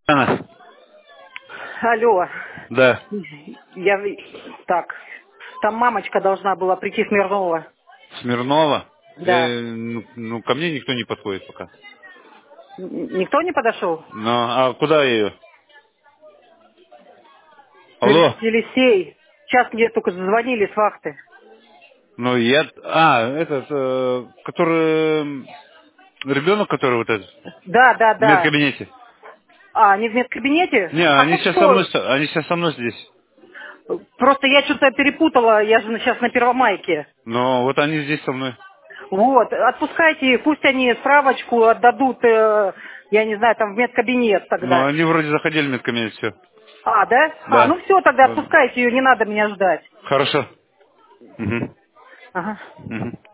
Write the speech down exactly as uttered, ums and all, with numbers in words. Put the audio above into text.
Анна. Алло. Да. Я... Так. Там мамочка должна была прийти, Смирнова. Смирнова? Да. Э, ну, ну, ко мне никто не подходит пока. Н- Никто не подошел? Ну, а куда ее? Ел- Алло? Елисей. Сейчас мне только звонили с вахты. Ну, я... А, этот, э, который... м, Ребенок, который вот этот, Да, да, в да. медкабинете. А, они в медкабинете? Не, А они так сейчас со мной, что? с- они сейчас со мной здесь. Просто я что-то перепутала, я же сейчас на Первомайке. Но вот они здесь со мной. Вот, отпускайте их, пусть они справочку отдадут, э, я не знаю, там в медкабинет Но тогда. они вроде заходили в медкабинет, все. А, да? А, Да. ну все, тогда Ладно. отпускайте ее, не надо меня ждать. Хорошо. Угу. Ага. Угу.